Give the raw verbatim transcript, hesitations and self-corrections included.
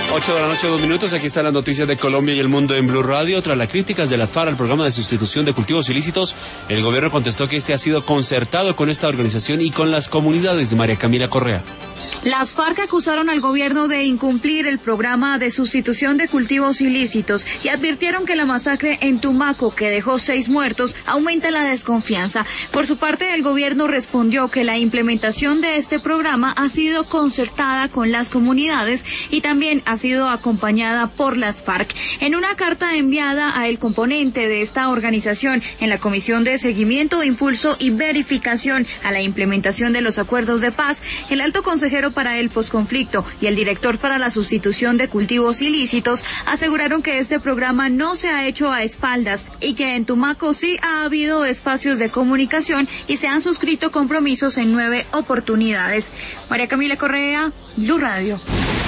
ocho de la noche, dos minutos. Aquí están las noticias de Colombia y el mundo en Blue Radio. Tras las críticas de las FARC al programa de sustitución de cultivos ilícitos, el gobierno contestó que este ha sido concertado con esta organización y con las comunidades. María Camila Correa. Las FARC acusaron al gobierno de incumplir el programa de sustitución de cultivos ilícitos y advirtieron que la masacre en Tumaco, que dejó seis muertos, aumenta la desconfianza. Por su parte, el gobierno respondió que la implementación de este programa ha sido concertada con las comunidades y también ha sido acompañada por las FARC. En una carta enviada a el componente de esta organización en la Comisión de Seguimiento, Impulso y Verificación a la implementación de los acuerdos de paz, el alto consejero para el posconflicto y el director para la sustitución de cultivos ilícitos aseguraron que este programa no se ha hecho a espaldas y que en Tumaco sí ha habido espacios de comunicación y se han suscrito compromisos en nueve oportunidades. María Camila Correa, Blue Radio.